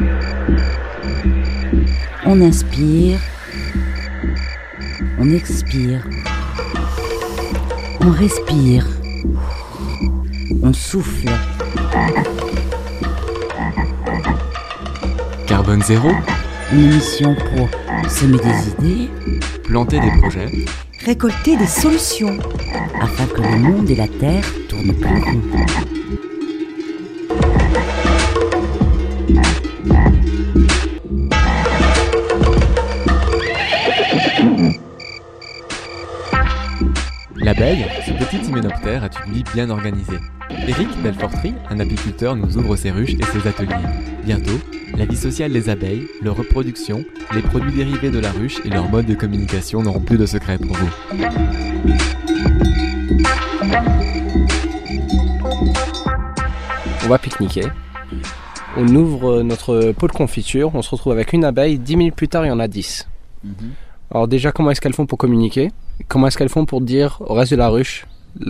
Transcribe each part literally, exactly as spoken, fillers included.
On inspire, on expire, on respire, on souffle. Carbone zéro, Une émission pour semer des idées, planter des projets, récolter des solutions, afin que le monde et la Terre tournent plus rond. L'abeille, ce petit hyménoptère, a une vie bien organisée. Éric Belfortry, un apiculteur, nous ouvre ses ruches et ses ateliers. Bientôt, la vie sociale des abeilles, leur reproduction, les produits dérivés de la ruche et leur mode de communication n'auront plus de secrets pour vous. On va pique-niquer. On ouvre notre pot de confiture, on se retrouve avec une abeille, dix minutes plus tard il y en a dix. Mmh. Alors déjà, comment est-ce qu'elles font pour communiquer ? Comment est-ce qu'elles font pour dire au reste de la ruche,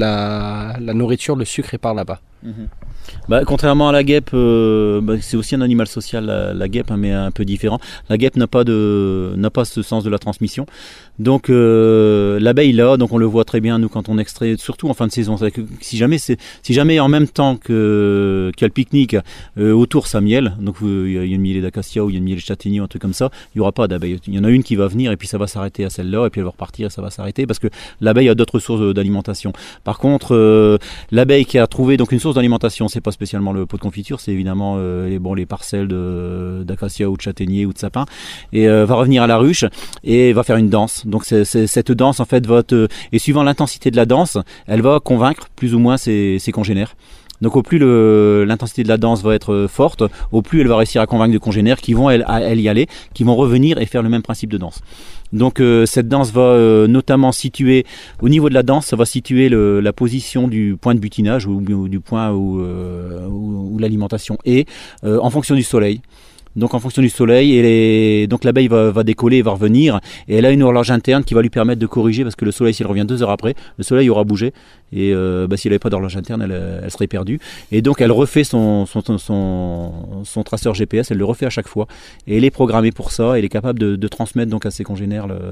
la, la nourriture, le sucre est par là-bas ? Mmh. Bah, contrairement à la guêpe, euh, bah, c'est aussi un animal social, la, la guêpe, hein, mais un peu différent. La guêpe n'a pas de, n'a pas ce sens de la transmission. Donc euh, l'abeille là, donc on le voit très bien nous quand on extrait, surtout en fin de saison. Que, si jamais c'est, si jamais en même temps que qu'il y a le pique-nique euh, autour ça miel, donc il y a une mielée d'acacia ou il y a une mielée de châtaignier, un truc comme ça, il y aura pas d'abeille. Il y en a une qui va venir et puis ça va s'arrêter à celle-là et puis elle va repartir et ça va s'arrêter parce que l'abeille a d'autres sources d'alimentation. Par contre, euh, l'abeille qui a trouvé donc une source d'alimentation, c'est pas spécialement le pot de confiture, c'est évidemment euh, les, bon, les parcelles de, d'acacia ou de châtaignier ou de sapin, et euh, va revenir à la ruche et va faire une danse. Donc c'est, c'est, cette danse en fait va te, et suivant l'intensité de la danse, elle va convaincre plus ou moins ses, ses congénères. Donc au plus le, l'intensité de la danse va être forte, au plus elle va réussir à convaincre de congénères qui vont elle, elle y aller, qui vont revenir et faire le même principe de danse. Donc euh, cette danse va euh, notamment situer, au niveau de la danse, ça va situer le, la position du point de butinage ou, ou du point où, euh, où, où l'alimentation est, euh, en fonction du soleil. Donc en fonction du soleil, et les... donc l'abeille va, va décoller et va revenir, et elle a une horloge interne qui va lui permettre de corriger, parce que le soleil, s'il revient deux heures après, le soleil aura bougé, et euh, bah, s'il n'avait pas d'horloge interne, elle, elle serait perdue. Et donc elle refait son, son, son, son traceur G P S, elle le refait à chaque fois, et elle est programmée pour ça, elle est capable de, de transmettre donc à ses congénères le,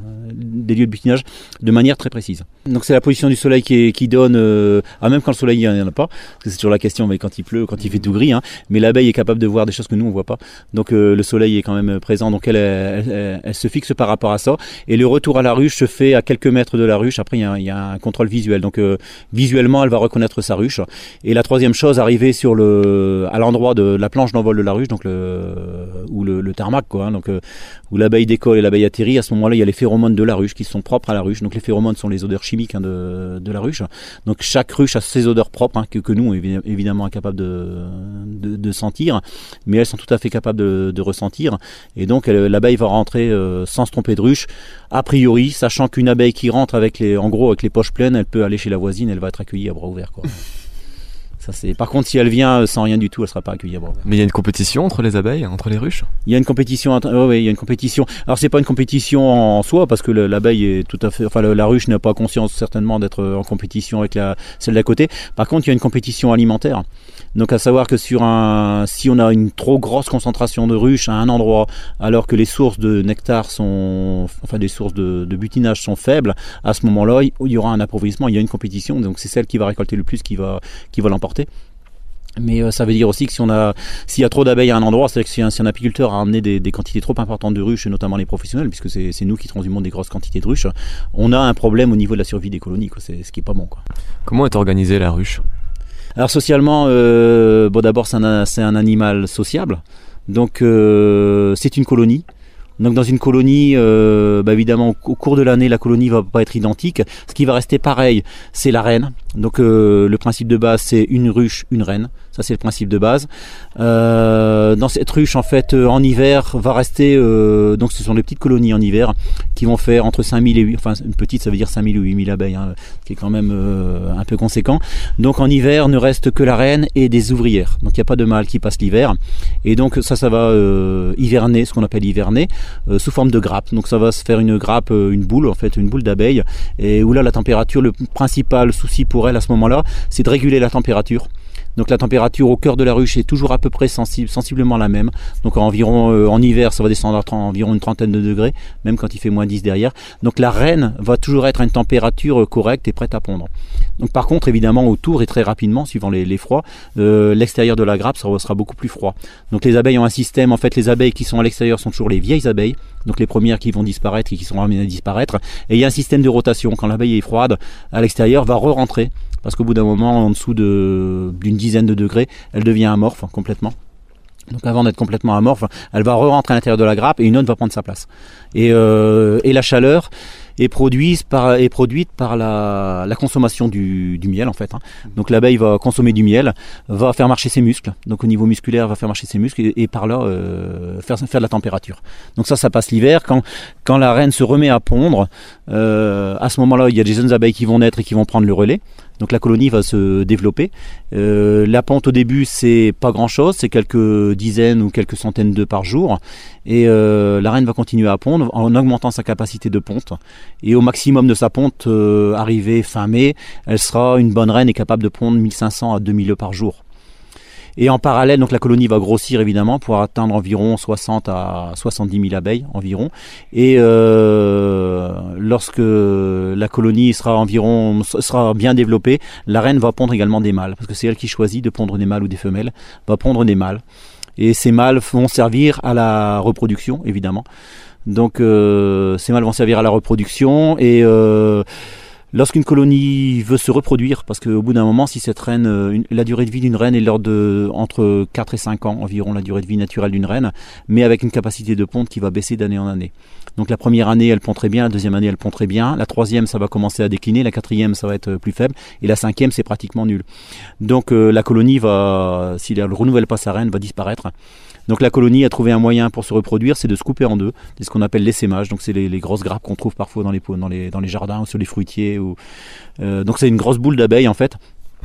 des lieux de butinage de manière très précise. Donc c'est la position du soleil qui, est, qui donne, euh, ah, même quand le soleil il n'y en a pas, parce que c'est toujours la question, mais quand il pleut, quand il fait tout gris, hein, mais l'abeille est capable de voir des choses que nous on ne voit pas. Donc euh, le soleil est quand même présent, donc elle, elle, elle, elle se fixe par rapport à ça. Et le retour à la ruche se fait à quelques mètres de la ruche. Après, il y a, il y a un contrôle visuel. Donc euh, visuellement, elle va reconnaître sa ruche. Et la troisième chose, arriver sur le, à l'endroit de la planche d'envol de la ruche, donc le, ou le, le tarmac, quoi, hein, donc euh, où l'abeille décolle et l'abeille atterrit. À ce moment-là, il y a les phéromones de la ruche qui sont propres à la ruche. Donc les phéromones sont les odeurs chimiques hein, de, de la ruche. Donc chaque ruche a ses odeurs propres hein, que, que nous, on est évidemment incapables de, de, de sentir, mais elles sont tout à fait capables de de ressentir, et donc elle, l'abeille va rentrer euh, sans se tromper de ruche, a priori, sachant qu'une abeille qui rentre avec les, en gros avec les poches pleines, elle peut aller chez la voisine, elle va être accueillie à bras ouverts, quoi. Ça, c'est... Par contre, si elle vient sans rien du tout, elle ne sera pas accueillie à bras ouverts. Mais il y a une compétition entre les abeilles, entre les ruches ? Il y a une compétition, oh oui, il y a une compétition. Alors c'est pas une compétition en soi, parce que l'abeille est tout à fait, enfin la ruche n'a pas conscience certainement d'être en compétition avec la, celle d'à côté. Par contre, il y a une compétition alimentaire. Donc à savoir que sur un, si on a une trop grosse concentration de ruches à un endroit, alors que les sources de nectar sont, enfin des sources de, de butinage sont faibles, à ce moment-là, il y aura un appauvrissement, il y a une compétition. Donc c'est celle qui va récolter le plus qui va, qui va l'emporter. Mais euh, ça veut dire aussi que si on a, s'il y a trop d'abeilles à un endroit, c'est-à-dire que si un, si un apiculteur a amené des, des quantités trop importantes de ruches, et notamment les professionnels, puisque c'est, c'est nous qui transhumons des grosses quantités de ruches, on a un problème au niveau de la survie des colonies, quoi. C'est ce qui est pas bon, quoi. Comment est organisée la ruche ? Alors socialement, euh, bon d'abord c'est un, c'est un animal sociable, donc euh, c'est une colonie. Donc dans une colonie, euh, bah évidemment au cours de l'année, la colonie va pas être identique. Ce qui va rester pareil, c'est la reine. Donc euh, le principe de base, c'est une ruche, une reine. Ça c'est le principe de base. Euh, dans cette ruche, en fait, euh, en hiver, va rester. Euh, donc ce sont des petites colonies en hiver qui vont faire entre cinq mille et huit. Enfin une petite, ça veut dire cinq mille ou huit mille abeilles, hein, ce qui est quand même euh, un peu conséquent. Donc en hiver, ne reste que la reine et des ouvrières. Donc il n'y a pas de mâle qui passe l'hiver. Et donc ça, ça va euh, hiverner, ce qu'on appelle hiverner. Euh, sous forme de grappe. Donc ça va se faire une grappe, euh, une boule en fait, une boule d'abeille, et où là la température, le principal souci pour elle à ce moment-là, c'est de réguler la température. Donc la température au cœur de la ruche est toujours à peu près sensible, sensiblement la même. Donc environ euh, en hiver, ça va descendre à trente, environ une trentaine de degrés, même quand il fait moins dix derrière. Donc la reine va toujours être à une température correcte et prête à pondre. Donc par contre, évidemment, autour et très rapidement, suivant les, les froids, euh, l'extérieur de la grappe sera, sera beaucoup plus froid. Donc les abeilles ont un système, en fait, les abeilles qui sont à l'extérieur sont toujours les vieilles abeilles, donc les premières qui vont disparaître et qui sont amenées à disparaître. Et il y a un système de rotation. Quand l'abeille est froide, à l'extérieur, va re-rentrer. Parce qu'au bout d'un moment, en dessous de, d'une dizaine de degrés, elle devient amorphe complètement. Donc avant d'être complètement amorphe, elle va re-rentrer à l'intérieur de la grappe et une autre va prendre sa place. Et, euh, et la chaleur est produite par, est produite par la, la consommation du, du miel en fait. Hein. Donc l'abeille va consommer du miel, va faire marcher ses muscles. Donc au niveau musculaire, va faire marcher ses muscles et, et par là euh, faire, faire de la température. Donc ça, ça passe l'hiver. Quand, quand la reine se remet à pondre, euh, à ce moment-là, il y a des jeunes abeilles qui vont naître et qui vont prendre le relais. Donc la colonie va se développer. Euh, la ponte au début, c'est pas grand-chose, c'est quelques dizaines ou quelques centaines d'œufs par jour. Et euh, la reine va continuer à pondre en augmentant sa capacité de ponte. Et au maximum de sa ponte, euh, arrivé fin mai, elle sera une bonne reine et capable de pondre mille cinq cents à deux mille œufs par jour. Et en parallèle, donc la colonie va grossir évidemment pour atteindre environ soixante à soixante-dix mille abeilles environ. Et euh, lorsque la colonie sera environ sera bien développée, la reine va pondre également des mâles, parce que c'est elle qui choisit de pondre des mâles ou des femelles, va pondre des mâles. Et ces mâles vont servir à la reproduction évidemment. Donc euh, ces mâles vont servir à la reproduction et euh, lorsqu'une colonie veut se reproduire, parce qu'au bout d'un moment, si cette reine, une, la durée de vie d'une reine est l'ordre de entre quatre et cinq ans environ, la durée de vie naturelle d'une reine, mais avec une capacité de ponte qui va baisser d'année en année. Donc la première année, elle pond très bien, la deuxième année, elle pond très bien, la troisième, ça va commencer à décliner, la quatrième, ça va être plus faible, et la cinquième, c'est pratiquement nul. Donc euh, la colonie va, si elle ne renouvelle pas sa reine, va disparaître. Donc la colonie a trouvé un moyen pour se reproduire, c'est de se couper en deux. C'est ce qu'on appelle l'essaimage. Donc c'est les, les grosses grappes qu'on trouve parfois dans les, dans les, dans les jardins ou sur les fruitiers. Ou, euh, donc c'est une grosse boule d'abeilles en fait.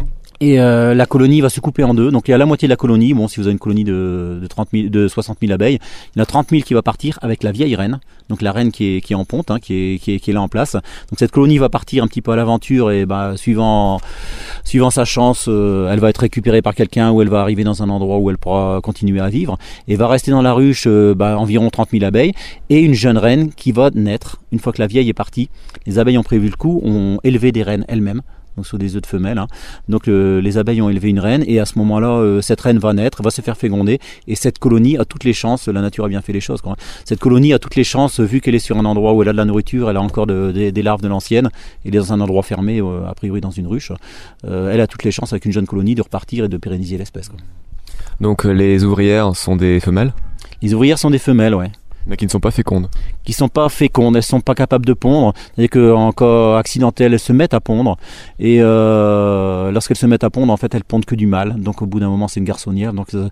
Et euh, la colonie va se couper en deux. Donc il y a la moitié de la colonie. Bon, si vous avez une colonie de, de, trente mille, de soixante mille abeilles, il y en a trente mille qui va partir avec la vieille reine. Donc la reine qui est, qui est en ponte, hein, qui, est, qui, est, qui est là en place. Donc cette colonie va partir un petit peu à l'aventure et bah, suivant, suivant sa chance, euh, elle va être récupérée par quelqu'un ou elle va arriver dans un endroit où elle pourra continuer à vivre. Et va rester dans la ruche euh, bah, environ trente mille abeilles. Et une jeune reine qui va naître. Une fois que la vieille est partie, les abeilles ont prévu le coup, ont élevé des reines elles-mêmes. Donc sur des œufs de femelles. Hein. Donc euh, les abeilles ont élevé une reine et à ce moment-là, euh, cette reine va naître, va se faire féconder et cette colonie a toutes les chances, la nature a bien fait les choses, quoi. Cette colonie a toutes les chances, vu qu'elle est sur un endroit où elle a de la nourriture, elle a encore de, de, des larves de l'ancienne, elle est dans un endroit fermé, euh, a priori dans une ruche, euh, elle a toutes les chances avec une jeune colonie de repartir et de pérenniser l'espèce, quoi. Donc euh, les ouvrières sont des femelles ? Les ouvrières sont des femelles, ouais. Mais qui ne sont pas fécondes. Qui ne sont pas fécondes, elles ne sont pas capables de pondre. C'est-à-dire qu'en cas accidentel, elles se mettent à pondre. Et euh, lorsqu'elles se mettent à pondre, en fait, elles pondent que du mâle. Donc au bout d'un moment, c'est une garçonnière. Donc ça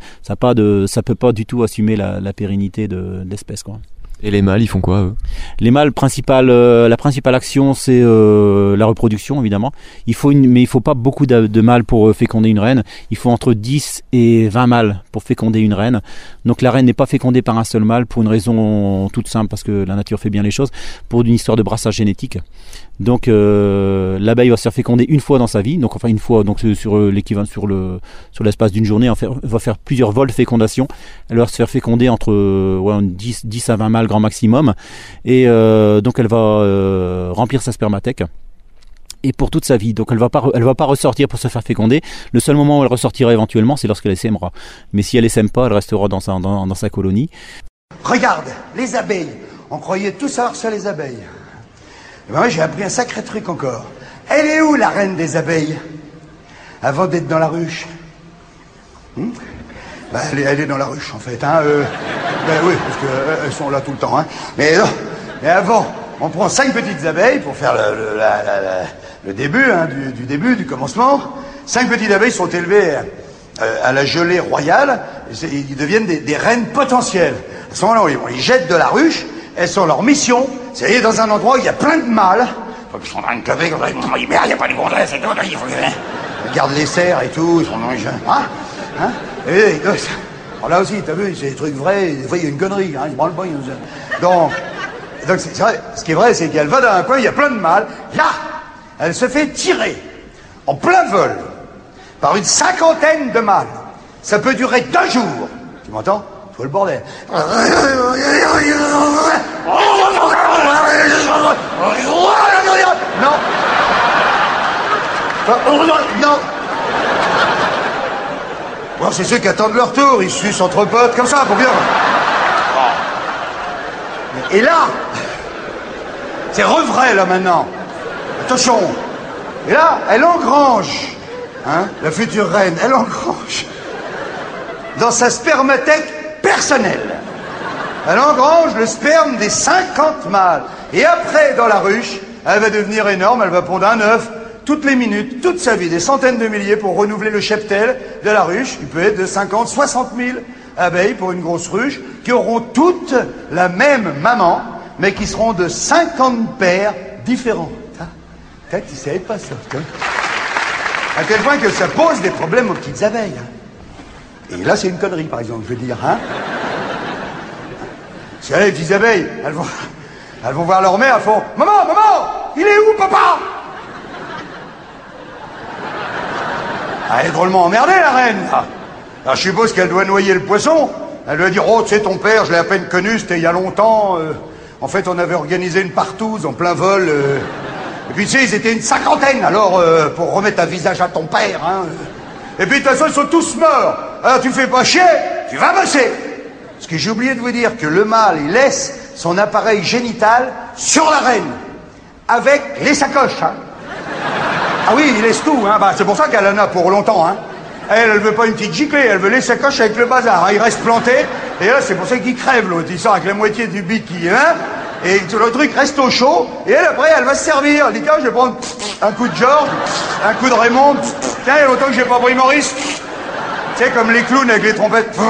ne peut pas du tout assumer la, la pérennité de, de l'espèce, quoi. Et les mâles, ils font quoi, eux ? Les mâles, principal, euh, la principale action, c'est euh, la reproduction, évidemment. Il faut une, mais il ne faut pas beaucoup de, de mâles pour euh, féconder une reine. Il faut entre dix et vingt mâles pour féconder une reine. Donc la reine n'est pas fécondée par un seul mâle pour une raison toute simple, parce que la nature fait bien les choses, pour une histoire de brassage génétique. Donc euh, l'abeille va se faire féconder une fois dans sa vie, donc enfin une fois, donc sur l'équivalent sur le sur l'espace d'une journée, en fait, elle va faire plusieurs vols de fécondation. Elle va se faire féconder entre ouais, dix, dix à vingt mâles grand maximum, et euh, donc elle va euh, remplir sa spermathèque. Et pour toute sa vie, donc elle va pas, elle va pas ressortir pour se faire féconder. Le seul moment où elle ressortira éventuellement, c'est lorsqu'elle essaimera. Mais si elle essaime pas, elle restera dans sa dans, dans sa colonie. Regarde, les abeilles. On croyait tout savoir sur les abeilles. Et ben moi, j'ai appris un sacré truc encore. Elle est où, la reine des abeilles? Avant d'être dans la ruche. Hmm ben, elle, est, elle est dans la ruche, en fait. Hein, euh, ben oui, parce qu'elles euh, sont là tout le temps. Hein. Mais non, mais avant, on prend cinq petites abeilles pour faire le, le, la, la, la, le début, hein, du, du début, du commencement. Cinq petites abeilles sont élevées euh, à la gelée royale. Et ils deviennent des, des reines potentielles. À ce moment-là, on les jette de la ruche. Elles sont leur mission, c'est aller dans un endroit où il y a plein de mâles. Faut qu'ils sont dans une clavée, comme ça, ils merde, il n'y a pas de gonzesse et tout, il faut qu'ils regardent les cerfs et tout, ils sont dans les jeunes. Hein Hein et, alors là aussi, t'as vu, c'est des trucs vrais, des fois il y a une connerie, hein, ils branlent pas, ils nous... Donc, donc c'est vrai, ce qui est vrai, c'est qu'elle va dans un coin, il y a plein de mâles. Là, elle se fait tirer, en plein vol, par une cinquantaine de mâles. Ça peut durer deux jours. Tu m'entends? Faut le bordel. Non. Non. Bon, c'est ceux qui attendent leur tour. Ils sucent entre potes comme ça, pour bien. Et là, c'est refrais, là, maintenant. Attention. Et là, elle engrange, hein, la future reine, elle engrange dans sa spermathèque personnelle. Elle engrange le sperme des cinquante mâles. Et après, dans la ruche, elle va devenir énorme, elle va pondre un œuf toutes les minutes, toute sa vie, des centaines de milliers pour renouveler le cheptel de la ruche, qui peut être de cinquante, soixante mille abeilles pour une grosse ruche, qui auront toutes la même maman, mais qui seront de cinquante pères différents. Tu ne savais pas ça, hein. À tel point que ça pose des problèmes aux petites abeilles. Hein. Et là, c'est une connerie, par exemple, je veux dire. Hein. Parce que là, les petites abeilles, elles vont, elles vont voir leur mère, elles font « Maman, maman, il est où, papa ?» Elle est drôlement emmerdée, la reine. Alors, je suppose qu'elle doit noyer le poisson. Elle doit dire « Oh, tu sais, ton père, je l'ai à peine connu, c'était il y a longtemps. Euh, en fait, on avait organisé une partouze en plein vol. Euh, et puis, tu sais, ils étaient une cinquantaine, alors, euh, pour remettre un visage à ton père. Hein. Et puis, de toute façon, ils sont tous morts. Alors, tu fais pas chier, tu vas bosser. » Parce que j'ai oublié de vous dire que le mâle, il laisse son appareil génital sur la reine, avec les sacoches. Hein. Ah oui, il laisse tout, hein. Bah, c'est pour ça qu'elle en a pour longtemps. Hein. Elle, elle veut pas une petite giclée, elle veut les sacoches avec le bazar. Hein. Il reste planté, et là, c'est pour ça qu'il crève, l'autre. Il sort avec la moitié du bic qui... Hein, et tout le truc reste au chaud, et elle, après, elle va se servir. Elle dit, tiens, je vais prendre un coup de Georges, un coup de Raymond. Tiens, il y a longtemps que j'ai pas pris Maurice. Tu sais, comme les clowns avec les trompettes. Tu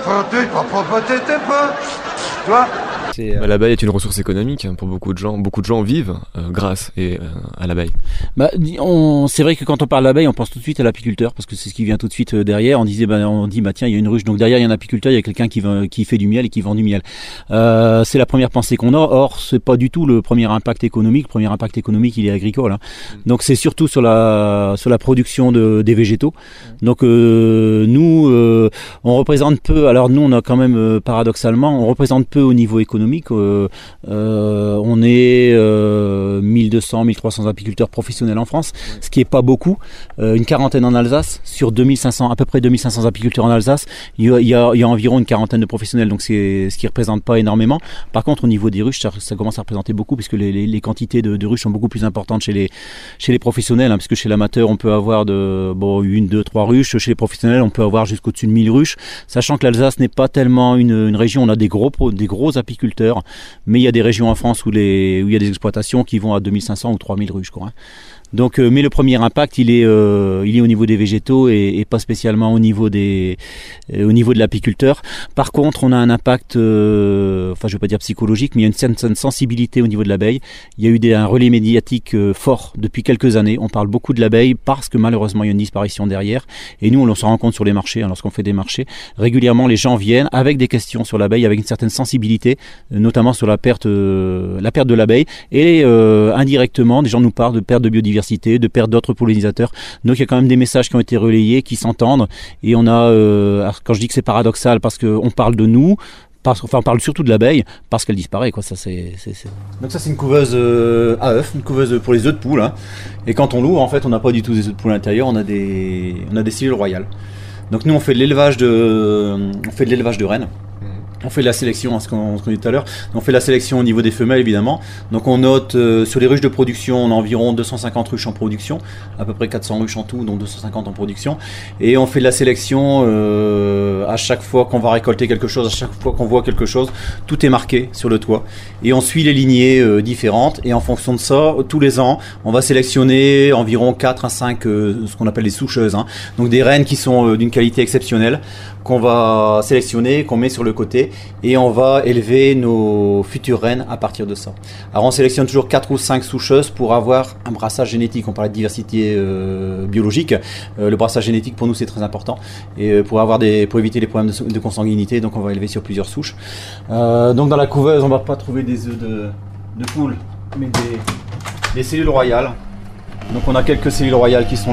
vois? Euh... Bah, l'abeille est une ressource économique pour beaucoup de gens. Beaucoup de gens vivent euh, grâce et, euh, à l'abeille. Bah, on, c'est vrai que quand on parle d'abeille, on pense tout de suite à l'apiculteur parce que c'est ce qui vient tout de suite derrière. On disait, bah, on dit, bah tiens, il y a une ruche, donc derrière il y a un apiculteur, il y a quelqu'un qui, va, qui fait du miel et qui vend du miel. Euh, c'est la première pensée qu'on a. Or, c'est pas du tout le premier impact économique. Le premier impact économique, il est agricole. Hein. Donc, c'est surtout sur la sur la production de, des végétaux. Donc, euh, nous, euh, on représente peu. Alors, nous, on a quand même euh, paradoxalement, on représente peu au niveau économique. Euh, euh, on est euh, mille deux cents, mille trois cents apiculteurs professionnels en France, ce qui est pas beaucoup. Euh, une quarantaine en Alsace, sur deux mille cinq cents, à peu près deux mille cinq cents apiculteurs en Alsace, il y a, il y a, il y a environ une quarantaine de professionnels, donc c'est ce qui représente pas énormément. Par contre, au niveau des ruches, ça, ça commence à représenter beaucoup, puisque les, les, les quantités de, de ruches sont beaucoup plus importantes chez les, chez les professionnels, hein, puisque chez l'amateur, on peut avoir de, bon, une, deux, trois ruches. Chez les professionnels, on peut avoir jusqu'au-dessus de mille ruches, sachant que l'Alsace n'est pas tellement une, une région, on a des gros, des gros apiculteurs, mais il y a des régions en France où, les, où il y a des exploitations qui vont à deux mille cinq cents ou trois mille ruches, quoi. Hein. Donc, euh, mais le premier impact, il est, euh, il est au niveau des végétaux et, et pas spécialement au niveau des, euh, au niveau de l'apiculteur. Par contre, on a un impact, euh, enfin, je ne veux pas dire psychologique, mais il y a une certaine sensibilité au niveau de l'abeille. Il y a eu des, un relais médiatique euh, fort depuis quelques années. On parle beaucoup de l'abeille parce que malheureusement, il y a une disparition derrière. Et nous, on s'en rend compte sur les marchés, hein, lorsqu'on fait des marchés. Régulièrement, les gens viennent avec des questions sur l'abeille, avec une certaine sensibilité, notamment sur la perte, euh, la perte de l'abeille. Et euh, indirectement, des gens nous parlent de perte de biodiversité, de perte d'autres pollinisateurs. Donc il y a quand même des messages qui ont été relayés, qui s'entendent. Et on a, euh, quand je dis que c'est paradoxal, parce qu'on parle de nous, parce, enfin on parle surtout de l'abeille, parce qu'elle disparaît, quoi. Ça, c'est, c'est, c'est... Donc ça c'est une couveuse euh, à œufs, une couveuse pour les œufs de poule. Hein. Et quand on l'ouvre, en fait, on n'a pas du tout des œufs de poule à l'intérieur, on a des, on a des cellules royales. Donc nous on fait de l'élevage de, on fait de l'élevage de rennes. On fait de la sélection, hein, ce qu'on, ce qu'on dit tout à l'heure. On fait de la sélection au niveau des femelles, évidemment. Donc on note euh, sur les ruches de production, on a environ deux cent cinquante ruches en production, à peu près quatre cents ruches en tout, donc deux cent cinquante en production. Et on fait de la sélection euh, à chaque fois qu'on va récolter quelque chose, à chaque fois qu'on voit quelque chose, tout est marqué sur le toit. Et on suit les lignées euh, différentes. Et en fonction de ça, tous les ans, on va sélectionner environ quatre à cinq, euh, ce qu'on appelle les soucheuses. Hein. Donc des rennes qui sont euh, d'une qualité exceptionnelle, qu'on va sélectionner, qu'on met sur le côté, et on va élever nos futures rennes à partir de ça. Alors on sélectionne toujours quatre ou cinq soucheuses pour avoir un brassage génétique. On parlait de diversité euh, biologique. Euh, le brassage génétique pour nous c'est très important, et pour avoir des, pour éviter les problèmes de, de consanguinité, donc on va élever sur plusieurs souches. Euh, donc dans la couveuse on va pas trouver des œufs de, de poule, mais des, des cellules royales. Donc on a quelques cellules royales qui sont là.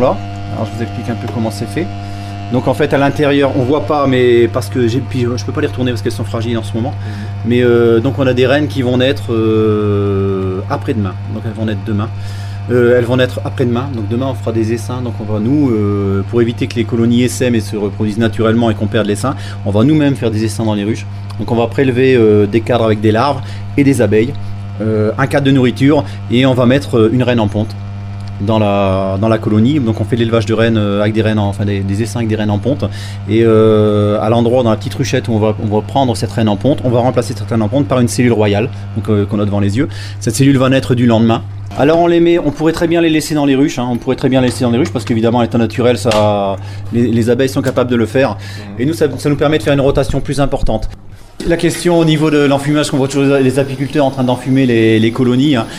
Alors je vous explique un peu comment c'est fait. Donc en fait à l'intérieur, on voit pas, mais parce que j'ai, puis je peux pas les retourner parce qu'elles sont fragiles en ce moment. Mais euh, donc on a des reines qui vont naître euh, après-demain. Donc elles vont naître demain. Euh, elles vont naître après-demain. Donc demain on fera des essaims. Donc on va nous, euh, pour éviter que les colonies essaiment et se reproduisent naturellement et qu'on perde l'essaim, on va nous-mêmes faire des essaims dans les ruches. Donc on va prélever euh, des cadres avec des larves et des abeilles, euh, un cadre de nourriture et on va mettre une reine en ponte dans la, dans la colonie. Donc on fait de l'élevage de rennes avec des rennes, en, enfin des, des essaims avec des rennes en ponte. Et euh, à l'endroit, dans la petite ruchette où on va, on va prendre cette reine en ponte, on va remplacer cette reine en ponte par une cellule royale, donc euh, qu'on a devant les yeux. Cette cellule va naître du lendemain. Alors on les met, on pourrait très bien les laisser dans les ruches, hein, on pourrait très bien les laisser dans les ruches parce qu'évidemment à l'état naturel, ça, les, les abeilles sont capables de le faire. Et nous, ça, ça nous permet de faire une rotation plus importante. La question au niveau de l'enfumage, qu'on voit toujours les apiculteurs en train d'enfumer les, les colonies, hein,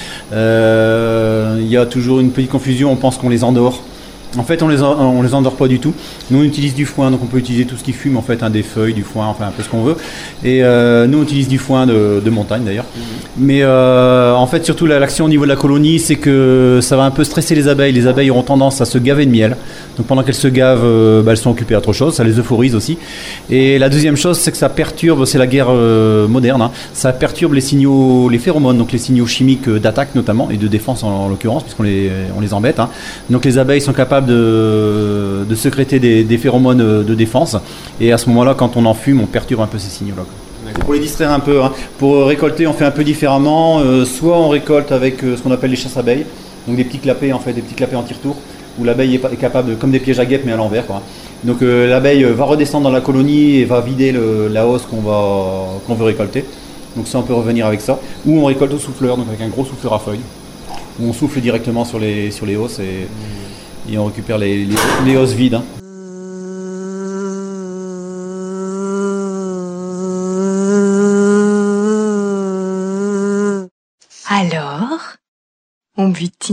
euh, il y a toujours une petite confusion, on pense qu'on les endort. En fait, on les, on les endort pas du tout. Nous, on utilise du foin, donc on peut utiliser tout ce qui fume, en fait, hein, des feuilles, du foin, enfin un peu ce qu'on veut. Et euh, nous, on utilise du foin de, de montagne d'ailleurs. Mmh. Mais euh, en fait, surtout l'action au niveau de la colonie, c'est que ça va un peu stresser les abeilles. Les abeilles auront tendance à se gaver de miel. Donc pendant qu'elles se gavent, euh, bah, elles sont occupées à autre chose. Ça les euphorise aussi. Et la deuxième chose, c'est que ça perturbe, c'est la guerre euh, moderne, hein, ça perturbe les signaux, les phéromones, donc les signaux chimiques d'attaque notamment et de défense en, en l'occurrence, puisqu'on les, on les embête. Hein. Donc les abeilles sont capables De, de sécréter des, des phéromones de défense et à ce moment là quand on en fume on perturbe un peu ces signaux là. Pour les distraire un peu, hein. Pour récolter on fait un peu différemment, euh, soit on récolte avec euh, ce qu'on appelle les chasses abeilles, donc des petits clapets en fait, des petits clapets en tire-tour où l'abeille est, est capable, comme des pièges à guêpes mais à l'envers quoi. Donc euh, l'abeille va redescendre dans la colonie et va vider le, la hausse qu'on, va, qu'on veut récolter, donc ça on peut revenir avec ça, ou on récolte au souffleur, donc avec un gros souffleur à feuilles où on souffle directement sur les, sur les hausses et et on récupère les, les, les hausses vides. Hein. Alors, on butine ?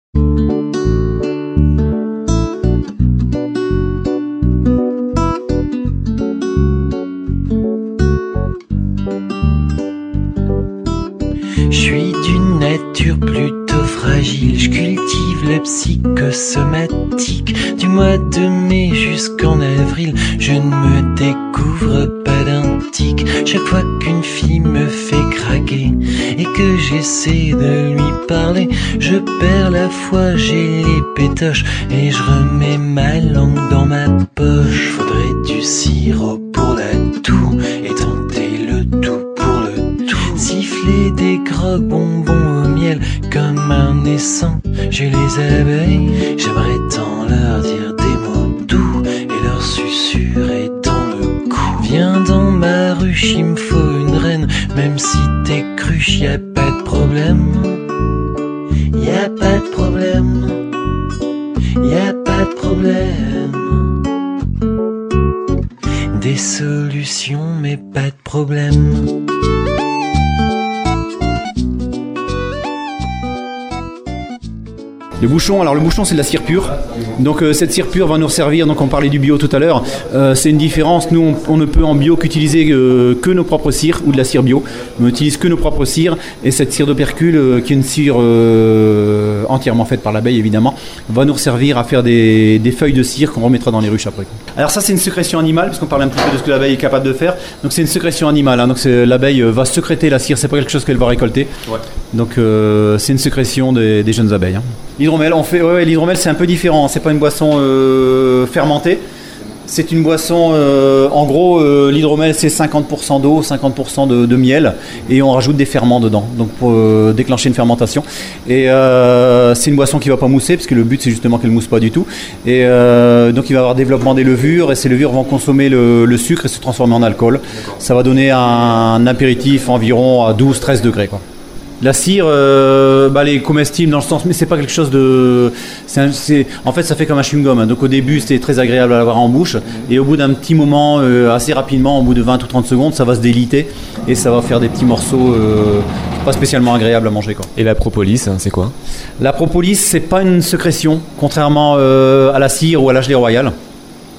Je suis d'une nature plutôt fragile, je cultive la psychosomatique. Du mois de mai jusqu'en avril, je ne me découvre pas d'un tic. Chaque fois qu'une fille me fait craquer et que j'essaie de lui parler, je perds la foi, j'ai les pétoches et je remets ma langue dans ma poche. Faudrait du sirop pour la toux et tenter le tout pour le tout. Siffler des crocs bonbons au miel comme un naissant, j'ai les abeilles. J'aimerais tant leur dire des mots doux et leur susurrer dans le cou. Viens dans ma ruche, il me faut une reine, même si t'es cruche, y a pas de problème. Y a pas de problème. Y a pas de problème. Des solutions mais pas de problème. Le bouchon, alors le bouchon c'est de la cire pure, donc euh, cette cire pure va nous servir, donc on parlait du bio tout à l'heure, euh, c'est une différence, nous on, on ne peut en bio qu'utiliser euh, que nos propres cires ou de la cire bio, on n'utilise que nos propres cires et cette cire d'opercule euh, qui est une cire euh, entièrement faite par l'abeille évidemment, va nous servir à faire des, des feuilles de cire qu'on remettra dans les ruches après. Alors ça c'est une sécrétion animale, puisqu'on parle un petit peu de ce que l'abeille est capable de faire, donc c'est une sécrétion animale, hein, donc c'est, l'abeille va sécréter la cire, c'est pas quelque chose qu'elle va récolter, ouais. Donc euh, c'est une sécrétion des, des jeunes abeilles. Hein. L'hydromel, on fait, ouais, l'hydromel c'est un peu différent, c'est pas une boisson euh, fermentée, c'est une boisson, euh, en gros euh, l'hydromel c'est cinquante pour cent d'eau, cinquante pour cent de, de miel et on rajoute des ferments dedans, donc pour euh, déclencher une fermentation. Et euh, c'est une boisson qui va pas mousser parce que le but c'est justement qu'elle mousse pas du tout. Et euh, donc il va y avoir développement des levures et ces levures vont consommer le, le sucre et se transformer en alcool. Ça va donner un, un apéritif environ à douze à treize degrés quoi. La cire, euh, bah, elle est comestible dans le sens, mais c'est pas quelque chose de, c'est un, c'est, en fait, ça fait comme un chewing-gum. Hein. Donc au début, c'était très agréable à l'avoir en bouche, et au bout d'un petit moment, euh, assez rapidement, au bout de vingt ou trente secondes, ça va se déliter et ça va faire des petits morceaux euh, pas spécialement agréables à manger, quoi. Et la propolis, hein, c'est quoi ? La propolis, c'est pas une sécrétion, contrairement euh, à la cire ou à la gelée royale.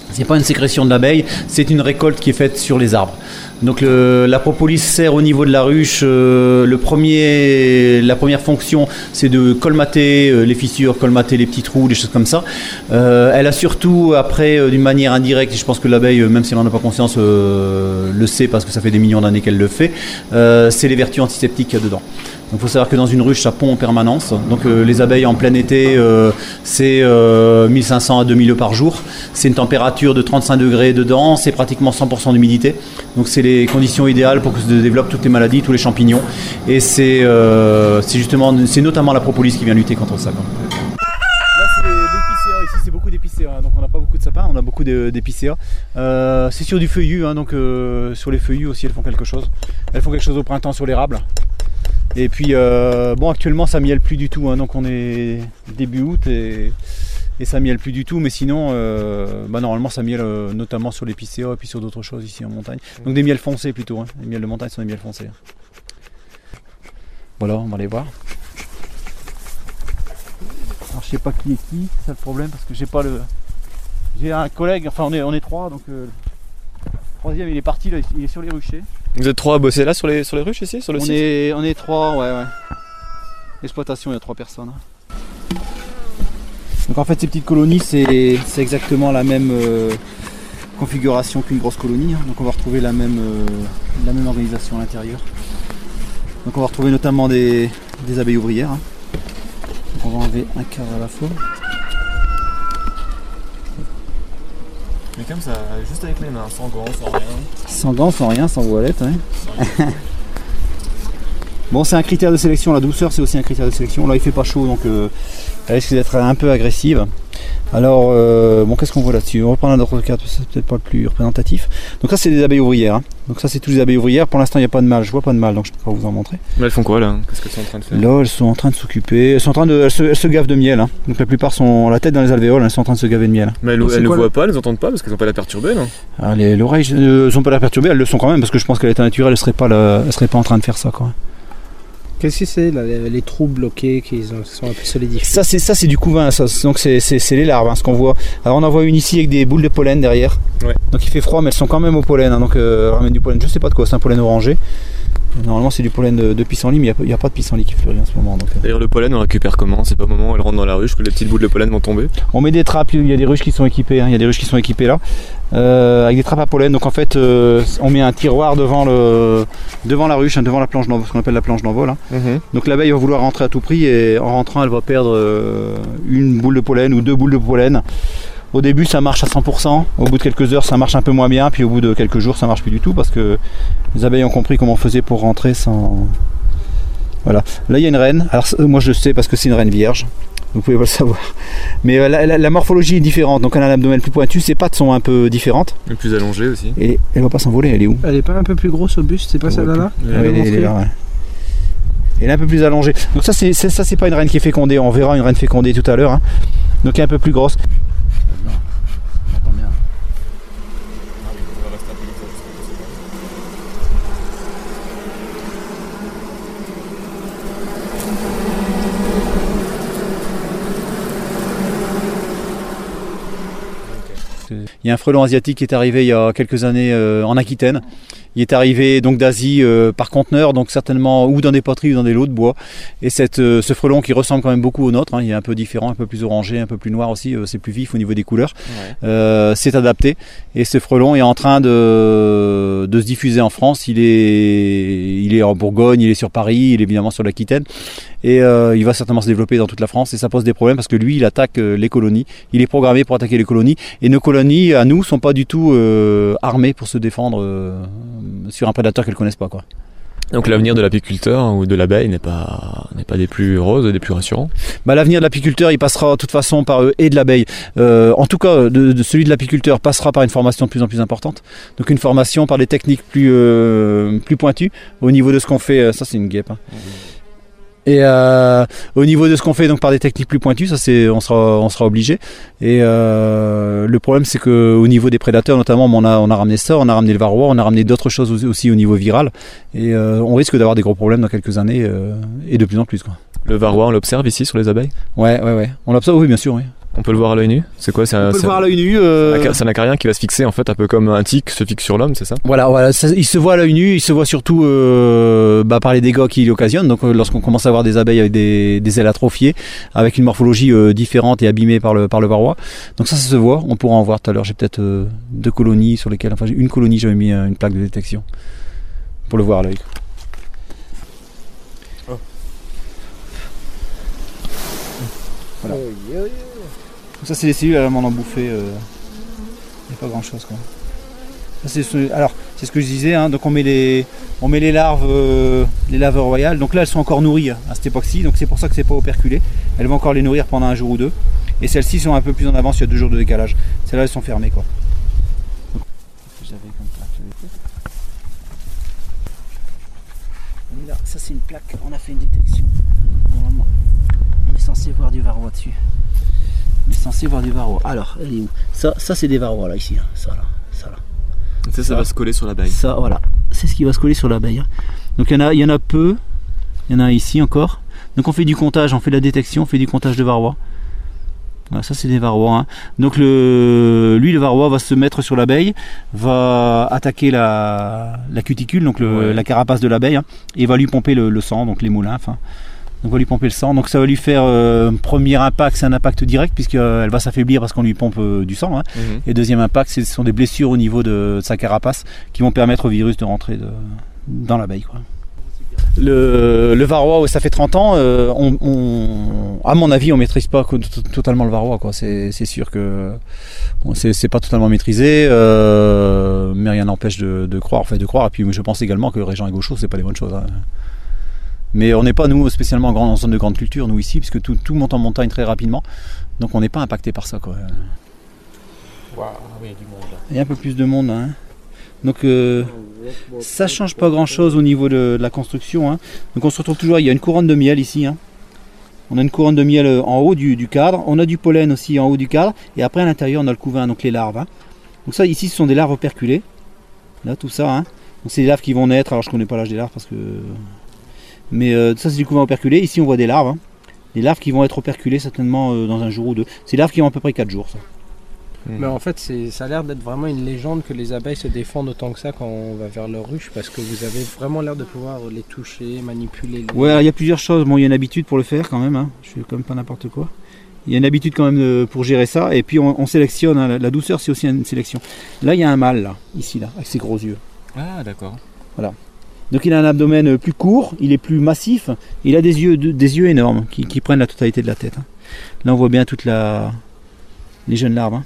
C'est pas une sécrétion de l'abeille, c'est une récolte qui est faite sur les arbres. Donc le, la propolis sert au niveau de la ruche. Euh, le premier, la première fonction, c'est de colmater euh, les fissures, colmater les petits trous, des choses comme ça. Euh, elle a surtout, après, euh, d'une manière indirecte, et je pense que l'abeille, même si elle n'en a pas conscience, euh, le sait parce que ça fait des millions d'années qu'elle le fait, euh, c'est les vertus antiseptiques qu'il y a dedans. Donc il faut savoir que dans une ruche, ça pond en permanence. Donc euh, les abeilles en plein été, euh, c'est euh, mille cinq cents à deux mille œufs par jour. C'est une température de trente-cinq degrés dedans, c'est pratiquement cent pour cent d'humidité. Donc c'est les conditions idéales pour que se développent toutes les maladies, tous les champignons. Et c'est euh, c'est justement, c'est notamment la propolis qui vient lutter contre ça, quoi. Là c'est l'épicéa, ici c'est beaucoup d'épicéa, donc on n'a pas beaucoup de sapins, on a beaucoup d'épicéa. Euh, c'est sur du feuillu, hein, donc euh, sur les feuillus aussi elles font quelque chose. Elles font quelque chose au printemps sur l'érable. Et puis, euh, bon, actuellement, ça mielle plus du tout, hein, donc on est début août et, et ça mielle plus du tout, mais sinon, euh, bah, normalement, ça mielle euh, notamment sur l'épicéa et puis sur d'autres choses ici en montagne. Donc des miels foncés plutôt, hein. Les miels de montagne sont des miels foncés. Voilà, on va aller voir. Alors, je sais pas qui est qui, c'est ça le problème, parce que j'ai pas le. J'ai un collègue, enfin, on est, on est trois, donc euh, le troisième, il est parti, là, il est sur les ruchers. Vous êtes trois à bosser là sur les, sur les ruches ici, sur le on site est, on est trois, ouais, ouais. L'exploitation, il y a trois personnes. Donc en fait, ces petites colonies, c'est exactement la même euh, configuration qu'une grosse colonie. Hein. Donc on va retrouver la même, euh, la même organisation à l'intérieur. Donc on va retrouver notamment des, des abeilles ouvrières. Hein. Donc on va enlever un quart à la fois. Mais comme ça, juste avec les mains, sans gants, sans rien. Sans gants, sans rien, sans voilette. Ouais. Bon, c'est un critère de sélection, la douceur c'est aussi un critère de sélection. Là il fait pas chaud donc euh, elle risque d'être un peu agressive. Alors, euh, bon, qu'est-ce qu'on voit là-dessus? On va prendre un autre cas, c'est peut-être pas le plus représentatif. Donc ça c'est des abeilles ouvrières. Hein. Donc ça c'est tous les abeilles ouvrières. Pour l'instant il n'y a pas de mâle, je vois pas de mâle donc je peux pas vous en montrer. Mais elles font quoi là? Qu'est-ce qu'elles sont en train de faire? Là elles sont en train de s'occuper, elles sont en train de, elles se, elles se gavent de miel. Hein. Donc la plupart sont la tête dans les alvéoles, elles sont en train de se gaver de miel. Mais elles, elles ne voient pas, elles n'entendent pas parce qu'elles n'ont pas la perturbée non? Ah, l'oreille ne sont pas la perturbée, elles le sont quand même parce que je pense qu'à l'état naturel elles seraient pas, la, elles seraient pas en train de faire ça quoi. Qu'est-ce que c'est là, les, les trous bloqués qui sont un peu solidifiés? Ça c'est ça c'est du couvain, ça. Donc c'est les larves, hein, ce qu'on voit. Alors on en voit une ici avec des boules de pollen derrière. Ouais. Donc il fait froid mais elles sont quand même au pollen. Hein, donc euh, elles ramènent du pollen. Je sais pas de quoi, c'est un pollen orangé. Normalement c'est du pollen de, de pissenlit, mais il n'y a, a pas de pissenlit qui fleurit en ce moment. Euh. D'ailleurs le pollen on récupère comment? C'est pas au moment où elle rentre dans la ruche que les petites boules de pollen vont tomber? On met des trappes, il y a des ruches qui sont équipées, hein, il y a des ruches qui sont équipées là, euh, avec des trappes à pollen. Donc en fait euh, on met un tiroir devant, le, devant la ruche, hein, devant la planche d'envol, ce qu'on appelle la planche d'envol. Hein. Mm-hmm. Donc l'abeille va vouloir rentrer à tout prix et en rentrant elle va perdre euh, une boule de pollen ou deux boules de pollen. Au début ça marche à cent pour cent, au bout de quelques heures ça marche un peu moins bien, puis au bout de quelques jours ça marche plus du tout parce que les abeilles ont compris comment on faisait pour rentrer sans... Voilà, là il y a une reine, alors moi je le sais parce que c'est une reine vierge, vous pouvez pas le savoir. Mais la, la, la morphologie est différente, donc elle a l'abdomen plus pointu, ses pattes sont un peu différentes. Et plus allongée aussi. Et elle va pas s'envoler, elle est où? Elle est pas un peu plus grosse au buste, c'est pas celle-là là? Oui, elle, elle est là, ouais. Elle est un peu plus allongée. Donc ça c'est ça c'est pas une reine qui est fécondée, on verra une reine fécondée tout à l'heure. Hein. Donc elle est un peu plus grosse. Il y a un frelon asiatique qui est arrivé il y a quelques années euh, en Aquitaine. Il est arrivé donc d'Asie euh, par conteneur, donc certainement ou dans des poteries ou dans des lots de bois. Et cette, euh, ce frelon qui ressemble quand même beaucoup au nôtre, hein, il est un peu différent, un peu plus orangé, un peu plus noir aussi, euh, c'est plus vif au niveau des couleurs, ouais. euh, c'est adapté. Et ce frelon est en train de, de se diffuser en France. Il est, il est en Bourgogne, il est sur Paris, il est évidemment sur l'Aquitaine. Et euh, il va certainement se développer dans toute la France et ça pose des problèmes parce que lui il attaque euh, les colonies, il est programmé pour attaquer les colonies et nos colonies à nous sont pas du tout euh, armées pour se défendre euh, sur un prédateur qu'elles connaissent pas quoi. Donc l'avenir de l'apiculteur ou de l'abeille n'est pas, n'est pas des plus roses et des plus rassurants? Bah, l'avenir de l'apiculteur il passera de toute façon par eux et de l'abeille. Euh, en tout cas de, de celui de l'apiculteur passera par une formation de plus en plus importante. Donc une formation par des techniques plus, euh, plus pointues au niveau de ce qu'on fait. Ça c'est une guêpe. Hein. Mmh. Et euh, au niveau de ce qu'on fait donc par des techniques plus pointues, ça c'est on sera on sera obligé. Et euh, le problème c'est que au niveau des prédateurs notamment, on a on a ramené ça, on a ramené le varroa, on a ramené d'autres choses aussi, aussi au niveau viral. Et euh, on risque d'avoir des gros problèmes dans quelques années euh, et de plus en plus quoi. Le varroa on l'observe ici sur les abeilles? Ouais ouais ouais. On l'observe oui bien sûr oui. On peut le voir à l'œil nu? C'est quoi? C'est On un, peut c'est le voir à l'œil nu. un, Euh... c'est un acarien qui va se fixer en fait, un peu comme un tic se fixe sur l'homme, c'est ça? Voilà, voilà ça, il se voit à l'œil nu, il se voit surtout euh, bah, par les dégâts qu'il occasionne. Donc euh, lorsqu'on commence à avoir des abeilles avec des, des ailes atrophiées, avec une morphologie euh, différente et abîmée par le, par le varroa. Donc ça, ça se voit, on pourra en voir tout à l'heure. J'ai peut-être euh, deux colonies sur lesquelles, enfin une colonie, j'avais mis euh, une plaque de détection pour le voir à l'œil. Oh. Voilà. Ça c'est les cellules allemandes embouffées, il euh, n'y a pas grand chose quoi. Ça, c'est, alors c'est ce que je disais, hein, donc on met les, on met les larves, euh, les larves royales, donc là elles sont encore nourries à cette époque-ci, donc c'est pour ça que c'est pas operculé, elles vont encore les nourrir pendant un jour ou deux, et celles-ci sont un peu plus en avance, il y a deux jours de décalage, celles-là elles sont fermées quoi. Donc, j'avais comme plaque, j'avais fait. Là, ça c'est une plaque, on a fait une détection, normalement on est censé voir du varroa dessus. On est censé voir du varroa. Alors, elle est où? Ça, ça c'est des varrois là, ici. Hein. Ça là, ça là. Ça, ça, ça va se coller sur l'abeille. Ça, voilà. C'est ce qui va se coller sur l'abeille. Hein. Donc il y en a, il y en a peu. Il y en a ici encore. Donc on fait du comptage, on fait de la détection, on fait du comptage de varrois. Voilà, ça c'est des varrois. Hein. Donc le, lui, le varroa va se mettre sur l'abeille, va attaquer la, la cuticule, donc le, ouais. la carapace de l'abeille, hein, et va lui pomper le, le sang, donc les molymphes. Hein. Donc on va lui pomper le sang, donc ça va lui faire euh, premier impact, c'est un impact direct puisqu'elle euh, va s'affaiblir parce qu'on lui pompe euh, du sang, hein. Mmh. Et deuxième impact, ce sont des blessures au niveau de, de sa carapace qui vont permettre au virus de rentrer de, dans l'abeille quoi. Le, le varroa, ça fait trente ans, euh, on, on, à mon avis on ne maîtrise pas totalement le varroa quoi. C'est, c'est sûr que bon, c'est, c'est pas totalement maîtrisé, euh, mais rien n'empêche de, de croire, enfin de croire, et puis je pense également que Régent et Gaucho c'est pas les bonnes choses. Hein. Mais on n'est pas, nous, spécialement en, grande, en zone de grande culture, nous ici, puisque tout, tout monte en montagne très rapidement. Donc on n'est pas impacté par ça. Quoi. Wow, il y a du monde là. Il y a un peu plus de monde. Hein. Donc euh, ça ne change pas grand-chose au niveau de, de la construction. Hein. Donc on se retrouve toujours, il y a une couronne de miel ici. Hein. On a une couronne de miel en haut du, du cadre. On a du pollen aussi en haut du cadre. Et après à l'intérieur, on a le couvain, donc les larves. Hein. Donc ça, ici, ce sont des larves operculées. Là, tout ça. Hein. Donc c'est des larves qui vont naître. Alors je ne connais pas l'âge des larves parce que... Mais euh, ça c'est du couvain operculé, ici on voit des larves, hein. Des larves qui vont être operculées certainement euh, dans un jour ou deux. C'est des larves qui ont à peu près quatre jours ça. Mmh. Mais en fait c'est, ça a l'air d'être vraiment une légende que les abeilles se défendent autant que ça quand on va vers leur ruche parce que vous avez vraiment l'air de pouvoir les toucher, manipuler. Les... Ouais, il y a plusieurs choses, bon il y a une habitude pour le faire quand même, hein. Je fais quand même pas n'importe quoi. Il y a une habitude quand même de, pour gérer ça et puis on, on sélectionne, hein. la, la douceur c'est aussi une sélection. Là il y a un mâle là, ici là, avec ses gros yeux. Ah d'accord. Voilà. Donc il a un abdomen plus court, il est plus massif, il a des yeux, des yeux énormes qui, qui prennent la totalité de la tête. Hein. Là on voit bien toutes la... les jeunes larves. Hein.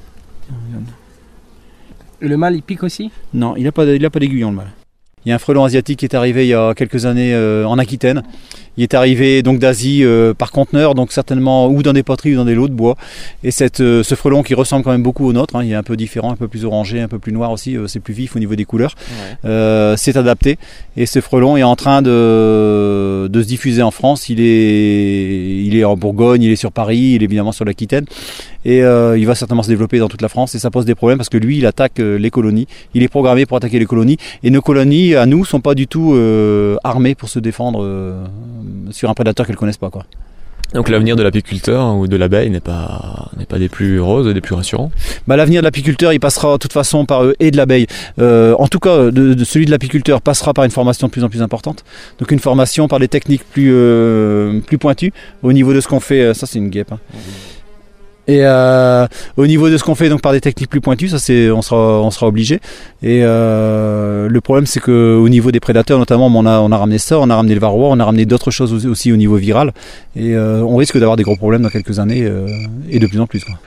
Et le mâle il pique aussi? Non, il n'a pas, il a pas d'aiguillon le mâle. Il y a un frelon asiatique qui est arrivé il y a quelques années euh, en Aquitaine. Il est arrivé donc d'Asie euh, par conteneur, donc certainement ou dans des poteries ou dans des lots de bois. Et cette, euh, ce frelon qui ressemble quand même beaucoup au nôtre, hein, il est un peu différent, un peu plus orangé, un peu plus noir aussi, euh, c'est plus vif au niveau des couleurs, ouais. euh, s'est adapté. Et ce frelon est en train de, de se diffuser en France. Il est, il est en Bourgogne, il est sur Paris, il est évidemment sur l'Aquitaine. Et euh, il va certainement se développer dans toute la France. Et ça pose des problèmes parce que lui, il attaque euh, les colonies. Il est programmé pour attaquer les colonies. Et nos colonies, à nous, sont pas du tout euh, armées pour se défendre euh, sur un prédateur qu'elles ne connaissent pas, quoi. Donc l'avenir de l'apiculteur ou de l'abeille n'est pas, n'est pas des plus roses et des plus rassurants. Bah, l'avenir de l'apiculteur, il passera de toute façon par eux et de l'abeille. Euh, en tout cas, de, de celui de l'apiculteur passera par une formation de plus en plus importante. Donc une formation par des techniques plus, euh, plus pointues au niveau de ce qu'on fait. Ça, c'est une guêpe. Hein. Mmh. Et euh, au niveau de ce qu'on fait donc par des techniques plus pointues, ça c'est, on sera, on sera obligé. Et euh, le problème c'est que au niveau des prédateurs notamment, on a, on a ramené ça, on a ramené le varroa, on a ramené d'autres choses aussi, aussi au niveau viral. Et euh, on risque d'avoir des gros problèmes dans quelques années euh, et de plus en plus, quoi.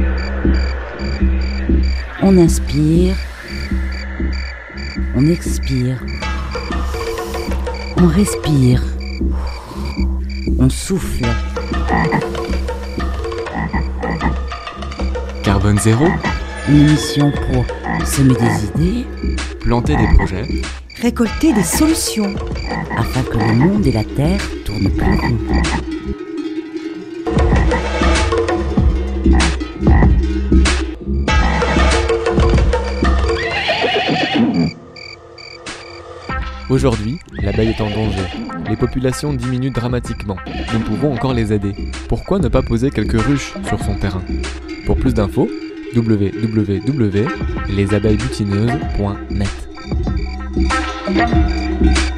On inspire, on expire, on respire, on souffle. Carbone zéro, une émission pour semer des idées, planter des projets, récolter des solutions, afin que le monde et la Terre tournent plus rond. Aujourd'hui, l'abeille est en danger. les populations diminuent dramatiquement. Nous pouvons encore les aider. Pourquoi ne pas poser quelques ruches sur son terrain? Pour plus d'infos, w w w point les abeilles butineuses point net.